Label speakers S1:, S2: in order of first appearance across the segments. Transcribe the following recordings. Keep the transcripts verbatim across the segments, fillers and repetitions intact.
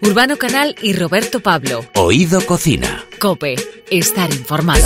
S1: Urbano Canal y Roberto Pablo.
S2: Oído Cocina.
S1: COPE. Estar informado.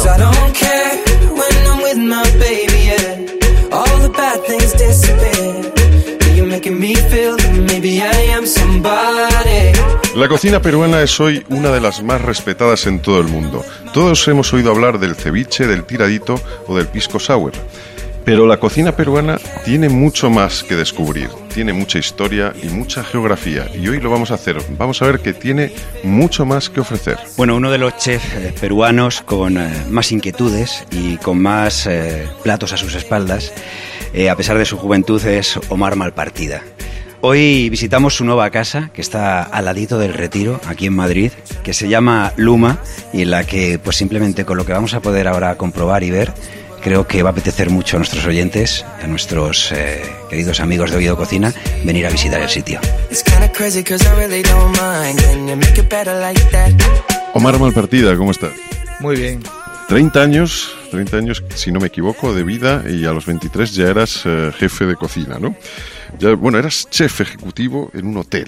S3: La cocina peruana es hoy una de las más respetadas en todo el mundo. Todos hemos oído hablar del ceviche, del tiradito o del pisco sour. Pero la cocina peruana tiene mucho más que descubrir, tiene mucha historia y mucha geografía, y hoy lo vamos a hacer. Vamos a ver que tiene mucho más que ofrecer.
S4: Bueno, uno de los chefs eh, peruanos con eh, más inquietudes y con más eh, platos a sus espaldas, eh, a pesar de su juventud, es Omar Malpartida. Hoy visitamos su nueva casa, que está al ladito del Retiro, aquí en Madrid, que se llama Luma, y en la que, pues simplemente con lo que vamos a poder ahora comprobar y ver, creo que va a apetecer mucho a nuestros oyentes, a nuestros eh, queridos amigos de Oído Cocina, venir a visitar el sitio.
S3: Omar Malpartida, ¿cómo estás?
S5: Muy bien.
S3: treinta años, treinta años, si no me equivoco, de vida, y a los veintitrés ya eras eh, jefe de cocina, ¿no? Ya, bueno, eras chef ejecutivo en un hotel.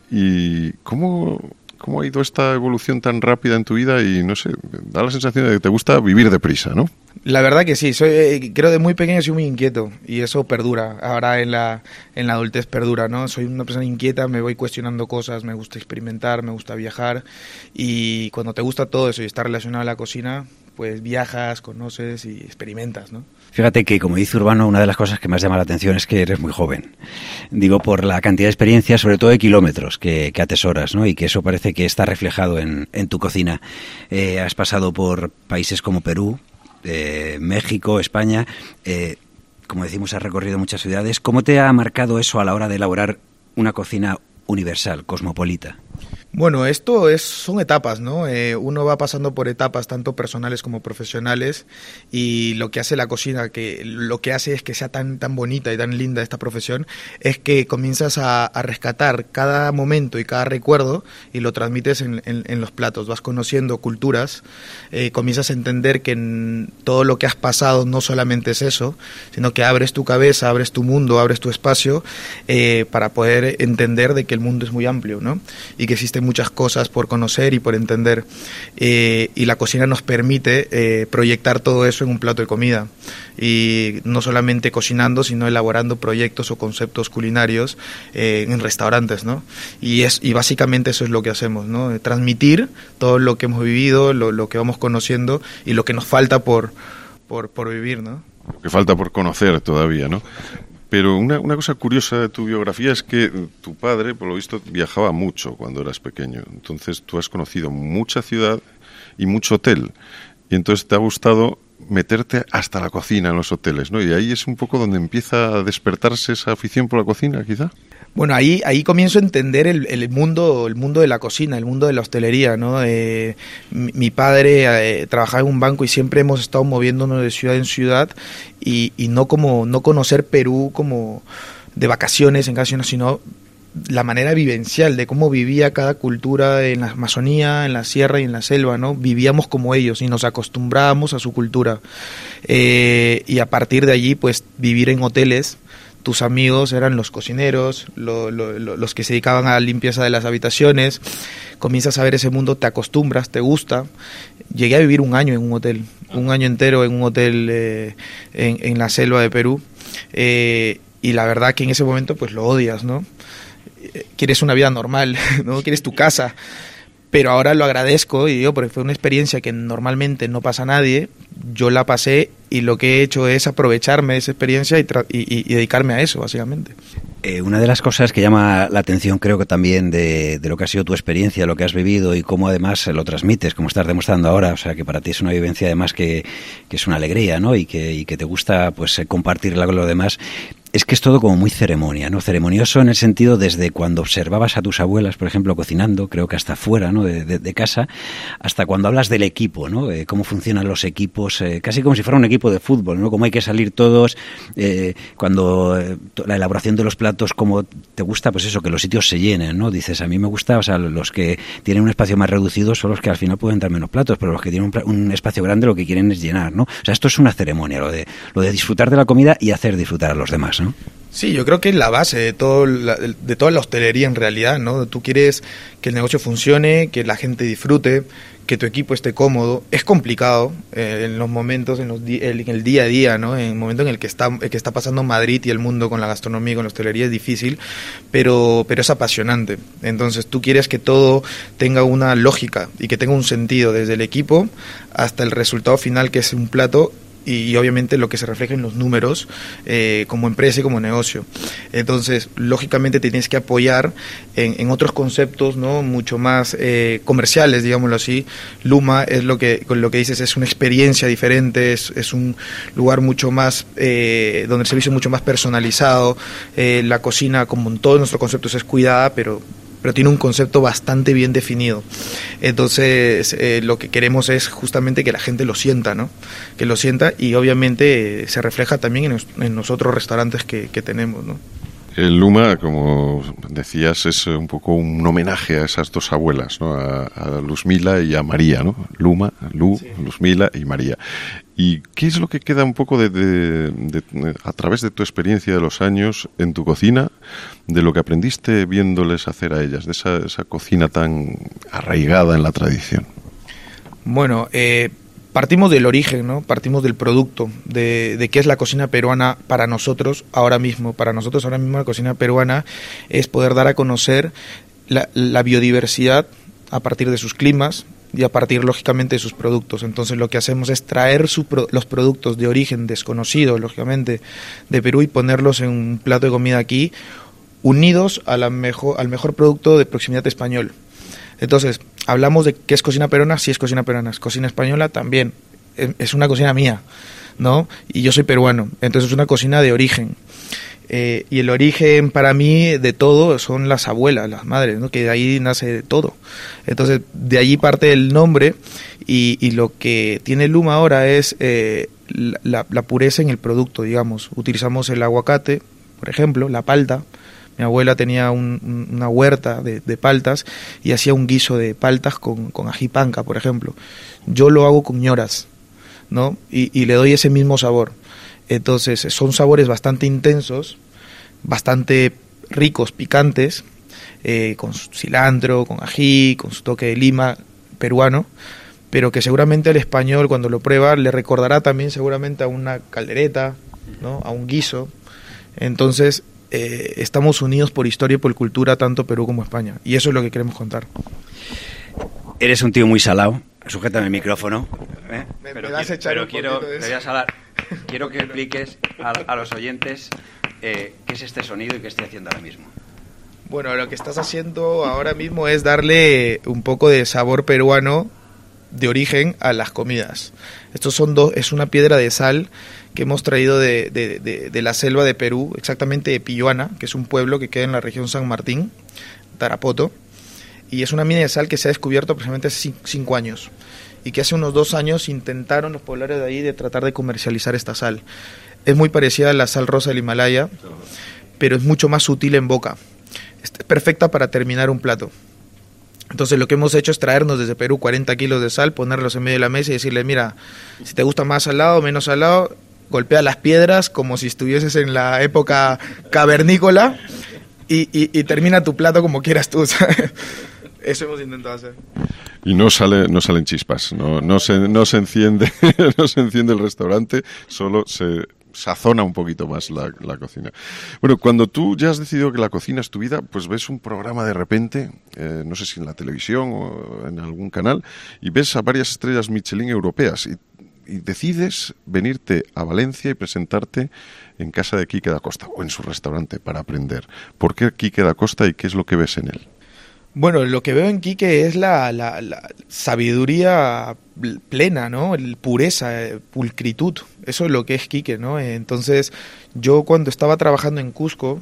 S3: ¿Y cómo, cómo ha ido esta evolución tan rápida en tu vida? Y no sé, da la sensación de que te gusta vivir deprisa, ¿no?
S5: La verdad que sí, soy, eh, creo de muy pequeño soy muy inquieto y eso perdura, ahora en la, en la adultez perdura, ¿no? Soy una persona inquieta, me voy cuestionando cosas, me gusta experimentar, me gusta viajar, y cuando te gusta todo eso y está relacionado a la cocina, pues viajas, conoces y experimentas, ¿no?
S4: Fíjate que, como dice Urbano, una de las cosas que más llama la atención es que eres muy joven. Digo, por la cantidad de experiencia, sobre todo de kilómetros que, que atesoras, ¿no? Y que eso parece que está reflejado en, en tu cocina. Eh, has pasado por países como Perú, eh, México, España. Eh, como decimos, has recorrido muchas ciudades. ¿Cómo te ha marcado eso a la hora de elaborar una cocina universal, cosmopolita?
S5: Bueno, esto es, son etapas, ¿no? Eh, uno va pasando por etapas tanto personales como profesionales, y lo que hace la cocina, que lo que hace es que sea tan tan bonita y tan linda esta profesión, es que comienzas a, a rescatar cada momento y cada recuerdo y lo transmites en, en, en los platos. Vas conociendo culturas, eh, comienzas a entender que en todo lo que has pasado no solamente es eso, sino que abres tu cabeza, abres tu mundo, abres tu espacio eh, para poder entender de que el mundo es muy amplio, ¿no? Y que existen muchas cosas por conocer y por entender, eh, y la cocina nos permite eh, proyectar todo eso en un plato de comida, y no solamente cocinando, sino elaborando proyectos o conceptos culinarios eh, en restaurantes, ¿no? Y es y básicamente eso es lo que hacemos, ¿no? Transmitir todo lo que hemos vivido, lo, lo que vamos conociendo y lo que nos falta por, por, por vivir, ¿no?
S3: Lo que falta por conocer todavía, ¿no? Pero una, una cosa curiosa de tu biografía es que tu padre, por lo visto, viajaba mucho cuando eras pequeño. Entonces tú has conocido mucha ciudad y mucho hotel. Y entonces te ha gustado meterte hasta la cocina en los hoteles, ¿no? Y ahí es un poco donde empieza a despertarse esa afición por la cocina, quizá.
S5: Bueno, ahí ahí comienzo a entender el, el mundo el mundo de la cocina, el mundo de la hostelería, ¿no? Eh, mi, mi padre eh, trabajaba en un banco y siempre hemos estado moviéndonos de ciudad en ciudad, y, y no como no conocer Perú como de vacaciones en casa, sino la manera vivencial de cómo vivía cada cultura en la Amazonía, en la sierra y en la selva, ¿no? Vivíamos como ellos y nos acostumbrábamos a su cultura. Eh, y a partir de allí, pues, vivir en hoteles. Tus amigos eran los cocineros, lo, lo, lo, los que se dedicaban a la limpieza de las habitaciones. Comienzas a ver ese mundo, te acostumbras, te gusta. Llegué a vivir un año en un hotel, un año entero en un hotel eh, en, en la selva de Perú. Eh, y la verdad que en ese momento pues lo odias, ¿no? Quieres una vida normal, ¿no? Quieres tu casa. Pero ahora lo agradezco y digo, porque fue una experiencia que normalmente no pasa a nadie. Yo la pasé y lo que he hecho es aprovecharme de esa experiencia y, tra- y, y dedicarme a eso, básicamente.
S4: Eh, una de las cosas que llama la atención, creo que también de, de lo que ha sido tu experiencia, lo que has vivido y cómo además lo transmites, como estás demostrando ahora, o sea, que para ti es una vivencia además que, que es una alegría, ¿no? Y que, y que te gusta pues compartirla con los demás. Es que es todo como muy ceremonia, ¿no? Ceremonioso en el sentido desde cuando observabas a tus abuelas, por ejemplo, cocinando, creo que hasta fuera, ¿no? De, de, de casa, hasta cuando hablas del equipo, ¿no? Eh, cómo funcionan los equipos, eh, casi como si fuera un equipo de fútbol, ¿no? Cómo hay que salir todos, eh, cuando eh, la elaboración de los platos, cómo te gusta, pues eso, que los sitios se llenen, ¿no? Dices, a mí me gusta, o sea, los que tienen un espacio más reducido son los que al final pueden dar menos platos, pero los que tienen un, un espacio grande lo que quieren es llenar, ¿no? O sea, esto es una ceremonia, lo de, lo de disfrutar de la comida y hacer disfrutar a los demás, ¿no?
S5: Sí, yo creo que es la base de todo la, de toda la hostelería en realidad, ¿no? Tú quieres que el negocio funcione, que la gente disfrute, que tu equipo esté cómodo. Es complicado eh, en los momentos, en, los di en el día a día, ¿no? En el momento en el que está, el que está pasando Madrid y el mundo con la gastronomía y con la hostelería es difícil, pero, pero es apasionante. Entonces tú quieres que todo tenga una lógica y que tenga un sentido desde el equipo hasta el resultado final, que es un plato, y obviamente lo que se refleja en los números eh, como empresa y como negocio. Entonces, lógicamente te tienes que apoyar en, en otros conceptos, ¿no? Mucho más eh, comerciales, digámoslo así. Luma es lo que, con lo que dices, es una experiencia diferente, es, es un lugar mucho más, eh, donde el servicio es mucho más personalizado, eh, la cocina, como en todos nuestros conceptos, es cuidada, pero pero tiene un concepto bastante bien definido. Entonces, eh, lo que queremos es justamente que la gente lo sienta, ¿no? Que lo sienta, y obviamente eh, se refleja también en los, en los otros restaurantes que, que tenemos, ¿no?
S3: El Luma, como decías, es un poco un homenaje a esas dos abuelas, ¿no? A, a Luzmila y a María, ¿no? Luma, Lu, sí. Luzmila y María. ¿Y qué es lo que queda un poco de, de, de, de, a través de tu experiencia de los años en tu cocina, de lo que aprendiste viéndoles hacer a ellas, de esa, esa cocina tan arraigada en la tradición?
S5: Bueno, eh, partimos del origen, ¿no? Partimos del producto, de, de qué es la cocina peruana para nosotros ahora mismo. Para nosotros ahora mismo la cocina peruana es poder dar a conocer la, la biodiversidad a partir de sus climas y a partir, lógicamente, de sus productos. Entonces lo que hacemos es traer su pro, los productos de origen desconocido, lógicamente, de Perú, y ponerlos en un plato de comida aquí, unidos a la mejor, al mejor producto de proximidad español. Entonces, hablamos de qué es cocina peruana, sí es cocina peruana, es cocina española también, es, es una cocina mía, ¿no? Y yo soy peruano, entonces es una cocina de origen. Eh, y el origen para mí de todo son las abuelas, las madres, ¿no? Que de ahí nace todo. Entonces, de allí parte el nombre, y, y lo que tiene Luma ahora es eh, la, la pureza en el producto, digamos. Utilizamos el aguacate, por ejemplo, la palta. Mi abuela tenía un, una huerta de, de paltas y hacía un guiso de paltas con, con ají panca, por ejemplo. Yo lo hago con ñoras, ¿no? Y, y le doy ese mismo sabor. Entonces, son sabores bastante intensos, bastante ricos, picantes, eh, con cilantro, con ají, con su toque de lima peruano, pero que seguramente el español, cuando lo prueba, le recordará también seguramente a una caldereta, ¿no? A un guiso. Entonces, eh, estamos unidos por historia y por cultura, tanto Perú como España, y eso es lo que queremos contar.
S4: Eres un tío muy salado. Sujétame el micrófono. ¿eh?
S5: Me,
S4: pero
S5: me vas a echar
S4: pero
S5: un
S4: quiero,
S5: poquito de eso.
S4: Te voy a salar. Quiero que expliques a, a los oyentes eh, qué es este sonido y qué estoy haciendo ahora mismo.
S5: Bueno, lo que estás haciendo ahora mismo es darle un poco de sabor peruano de origen a las comidas. Estos son dos, es una piedra de sal que hemos traído de, de, de, de la selva de Perú, exactamente de Pilluana, que es un pueblo que queda en la región San Martín, Tarapoto, y es una mina de sal que se ha descubierto aproximadamente hace cinco años, y que hace unos dos años intentaron los pobladores de ahí de tratar de comercializar esta sal. Es muy parecida a la sal rosa del Himalaya, pero es mucho más sutil en boca. Es perfecta para terminar un plato. Entonces lo que hemos hecho es traernos desde Perú cuarenta kilos de sal, ponerlos en medio de la mesa y decirle, mira, si te gusta más salado o menos salado, golpea las piedras como si estuvieses en la época cavernícola y, y, y termina tu plato como quieras tú, ¿sabes? Eso hemos intentado hacer.
S3: Y no sale, no salen chispas, no, no se, no se enciende, no se enciende el restaurante, solo se sazona un poquito más la, la cocina. Bueno, cuando tú ya has decidido que la cocina es tu vida, pues ves un programa de repente, eh, no sé si en la televisión o en algún canal, y ves a varias estrellas Michelin europeas y, y decides venirte a Valencia y presentarte en casa de Quique da Costa o en su restaurante para aprender. ¿Por qué Quique da Costa y qué es lo que ves en él?
S5: Bueno, lo que veo en Quique es la, la, la sabiduría plena, ¿no? El pureza, pulcritud. Eso es lo que es Quique, ¿no? Entonces, yo cuando estaba trabajando en Cusco,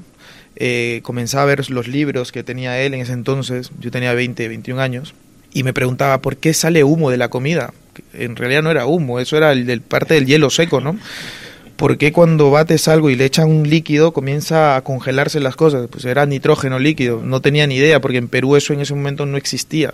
S5: eh, comenzaba a ver los libros que tenía él en ese entonces. Yo tenía veinte, veintiún años, y me preguntaba, ¿por qué sale humo de la comida? En realidad no era humo, eso era el, el parte del hielo seco, ¿no? ¿Por qué cuando bates algo y le echan un líquido comienza a congelarse las cosas? Pues era nitrógeno líquido, no tenía ni idea, porque en Perú eso en ese momento no existía.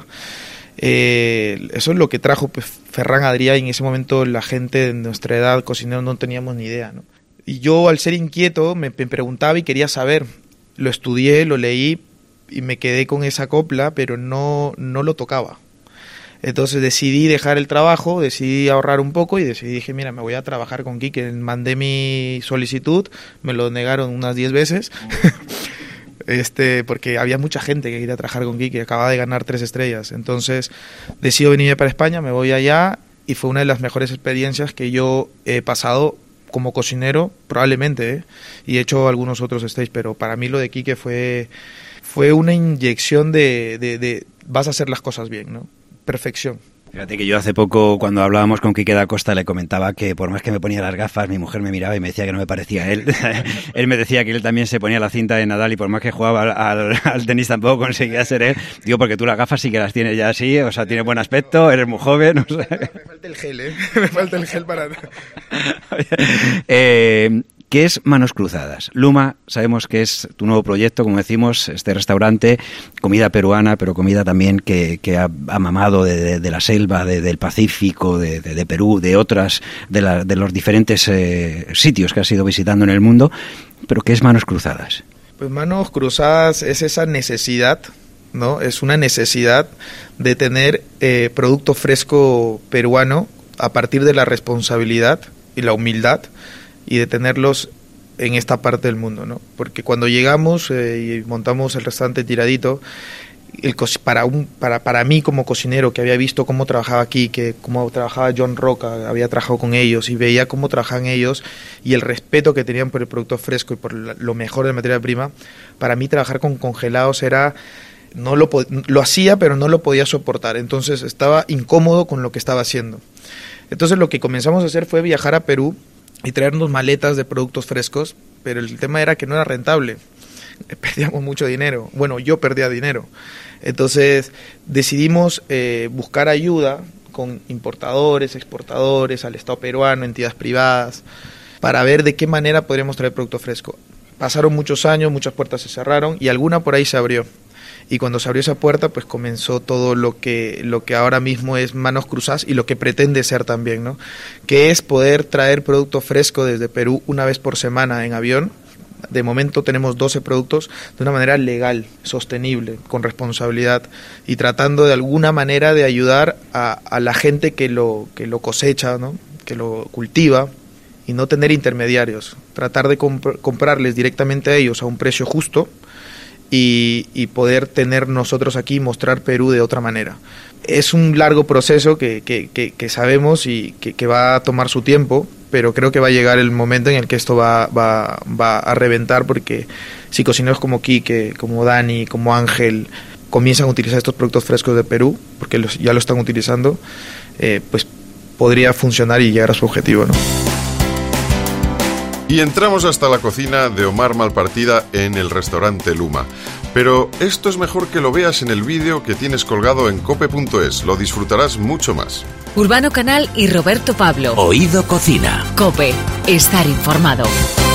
S5: Eh, eso es lo que trajo pues, Ferran Adrià, y en ese momento la gente de nuestra edad, cocineros, no teníamos ni idea, ¿no? Y yo, al ser inquieto, me, me preguntaba y quería saber. Lo estudié, lo leí y me quedé con esa copla, pero no, no lo tocaba. Entonces decidí dejar el trabajo, decidí ahorrar un poco y decidí, dije, mira, me voy a trabajar con Quique. Mandé mi solicitud, me lo negaron unas diez veces, este, porque había mucha gente que quería trabajar con Quique, acababa de ganar tres estrellas. Entonces decido venirme para España, me voy allá y fue una de las mejores experiencias que yo he pasado como cocinero, probablemente, ¿eh? Y he hecho algunos otros stages, pero para mí lo de Quique fue, fue una inyección de, de, de vas a hacer las cosas bien, ¿no? Perfección.
S4: Fíjate que yo hace poco, cuando hablábamos con Quique da Costa, le comentaba que por más que me ponía las gafas, mi mujer me miraba y me decía que no me parecía a él. Él me decía que él también se ponía la cinta de Nadal y por más que jugaba al, al, al tenis tampoco conseguía ser él. Digo, porque tú las gafas sí que las tienes ya así, o sea, tienes buen aspecto, eres muy joven. O sea.
S5: Me falta el gel, ¿eh? Me falta el gel para...
S4: eh... ¿Qué es Manos Cruzadas? Luma, sabemos que es tu nuevo proyecto, como decimos, este restaurante, comida peruana, pero comida también que, que ha, ha mamado de, de, de la selva, de, del Pacífico, de, de, de Perú, de otras, de, la, de los diferentes eh, sitios que has ido visitando en el mundo. ¿Pero qué es Manos Cruzadas?
S5: Pues Manos Cruzadas es esa necesidad, ¿no? Es una necesidad de tener eh, producto fresco peruano a partir de la responsabilidad y la humildad y de tenerlos en esta parte del mundo, ¿no? Porque cuando llegamos eh, y montamos el restaurante Tiradito, el co- para un para para mí como cocinero que había visto cómo trabajaba aquí, que cómo trabajaba John Roca, había trabajado con ellos y veía cómo trabajaban ellos y el respeto que tenían por el producto fresco y por la, lo mejor de la materia prima, para mí trabajar con congelados era no lo lo hacía, pero no lo podía soportar. Entonces estaba incómodo con lo que estaba haciendo. Entonces lo que comenzamos a hacer fue viajar a Perú y traernos maletas de productos frescos, pero el tema era que no era rentable, perdíamos mucho dinero, bueno, yo perdía dinero, entonces decidimos eh, buscar ayuda con importadores, exportadores, al Estado peruano, entidades privadas, para ver de qué manera podríamos traer producto fresco. Pasaron muchos años, muchas puertas se cerraron y alguna por ahí se abrió. Y cuando se abrió esa puerta, pues comenzó todo lo que lo que ahora mismo es Manos Cruzadas y lo que pretende ser también, ¿no? Que es poder traer producto fresco desde Perú una vez por semana en avión. De momento tenemos doce productos de una manera legal, sostenible, con responsabilidad y tratando de alguna manera de ayudar a, a la gente que lo que lo cosecha, ¿no? Que lo cultiva y no tener intermediarios. Tratar de comp- comprarles directamente a ellos a un precio justo. Y, y poder tener nosotros aquí, mostrar Perú de otra manera. Es un largo proceso que, que, que, que sabemos y que, que va a tomar su tiempo, pero creo que va a llegar el momento en el que esto va, va, va a reventar, porque si cocineros como Quique, como Dani, como Ángel comienzan a utilizar estos productos frescos de Perú, porque los, ya lo están utilizando, eh, pues podría funcionar y llegar a su objetivo, ¿no?
S3: Y entramos hasta la cocina de Omar Malpartida en el restaurante Luma. Pero esto es mejor que lo veas en el vídeo que tienes colgado en cope punto es. Lo disfrutarás mucho más.
S1: Urbano Canal y Roberto Pablo.
S2: Oído Cocina.
S1: COPE. Estar informado.